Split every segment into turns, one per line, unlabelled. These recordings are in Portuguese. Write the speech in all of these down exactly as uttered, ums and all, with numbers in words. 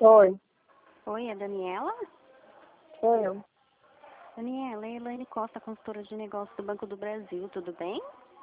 Oi,
Oi, é a Daniela?
sou eu.
Daniela, é a Elaine Costa, consultora de negócios do Banco do Brasil, tudo bem?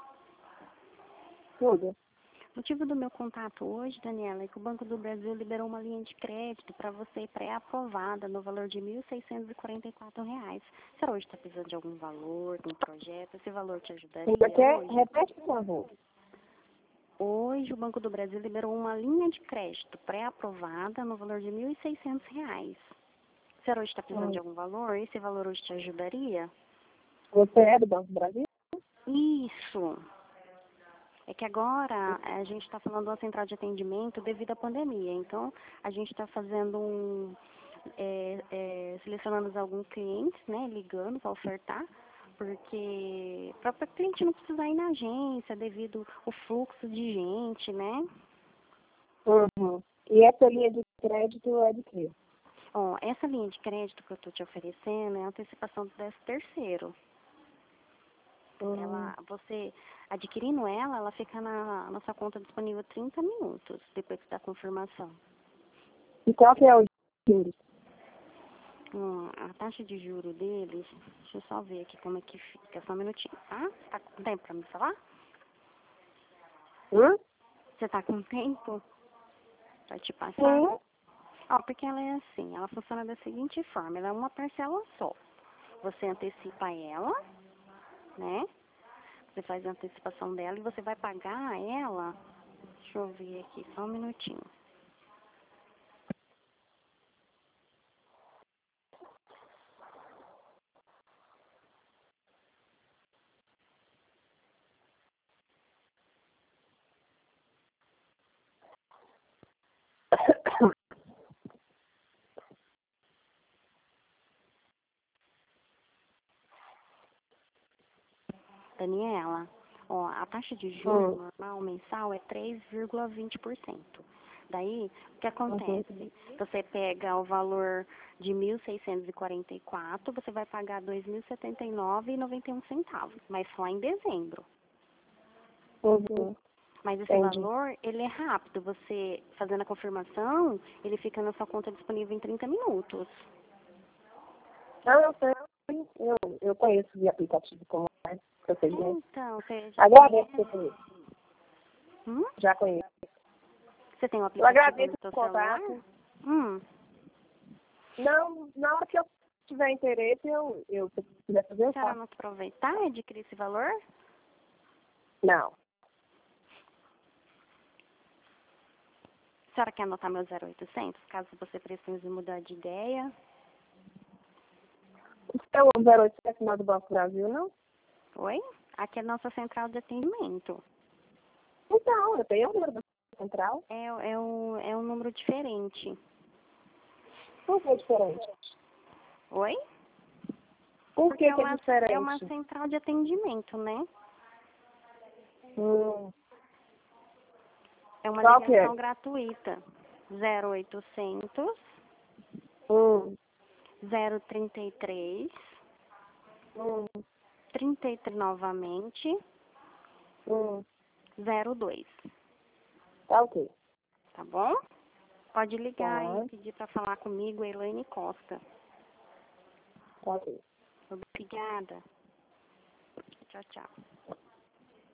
Tudo.
O motivo do meu contato hoje, Daniela, é que o Banco do Brasil liberou uma linha de crédito para você pré-aprovada no valor de mil seiscentos e quarenta e quatro reais. A senhora hoje está precisando de algum valor, de um projeto? Esse valor te ajudaria
Ainda quer?
hoje?
Repete, por favor.
Hoje o Banco do Brasil liberou uma linha de crédito pré-aprovada no valor de mil e seiscentos reais. A senhora hoje está precisando
Hum.
de algum valor? Esse valor hoje te ajudaria?
Você é do Banco do Brasil?
Isso. É que agora a gente está falando de uma central de atendimento devido à pandemia. Então, a gente está fazendo um... É, é, selecionando alguns clientes, né, ligando para ofertar, porque para o cliente não precisar ir na agência devido ao fluxo de gente, né?
Uhum. E essa linha de crédito é de quê?
Ó, essa linha de crédito que eu estou te oferecendo é a antecipação do décimo terceiro.
Hum.
Ela, você adquirindo ela, ela fica na, na sua conta disponível trinta minutos depois da confirmação.
E qual que é o juros?
Hum, a taxa de juro deles, deixa eu só ver aqui como é que fica, só um minutinho, tá? Você tá com tempo pra me falar?
Hum?
Você tá com tempo pra te passar?
Sim.
Ó, porque ela é assim, ela funciona da seguinte forma, ela é uma parcela só. Você antecipa ela, né? Você faz a antecipação dela e você vai pagar ela, deixa eu ver aqui, só um minutinho. Daniela, ó, a taxa de juros
Hum.
normal mensal é três vírgula vinte por cento. Daí, o que acontece?
Uhum.
Você pega o valor de mil seiscentos e quarenta e quatro, você vai pagar dois mil e setenta e nove reais e noventa e um centavos, mas só em dezembro.
Uhum.
Mas esse
Entendi.
valor, ele é rápido. Você fazendo a confirmação, ele fica na sua conta disponível em trinta minutos.
Ah, eu sei. Eu, eu conheço o aplicativo como é. Eu sei bem.
Então, você já
Agradeço que
conhece?
você conhece.
Hum?
Já conheço.
Você tem um
Eu
aplicativo
agradeço
no seu
o
celular?
contato.
Hum.
Não, na hora que eu tiver interesse, eu, eu se quiser fazer,
A
eu
senhora
faço.
não aproveitar e adquirir esse valor?
Não.
A senhora quer anotar meu zero oitocentos, caso você precise mudar de ideia?
O seu zero oitocentos não é do Banco do Brasil, não?
Oi? Aqui é a nossa central de atendimento.
Então, eu tenho o número da central.
É, é, um, é um número diferente.
Por que é diferente?
Oi?
Por
Porque
que
é
que é
uma, é uma
diferente?
central de atendimento, né?
Hum,
É uma
qual que é?
ligação gratuita. zero oitocentos,
Hum,
zero trinta e três,
hum,
trinta e três novamente,
hum.
zero dois.
Tá ok.
Tá bom? Pode ligar
Tá,
e pedir para falar comigo, Elaine Costa.
tá ok.
Obrigada. Tchau, tchau.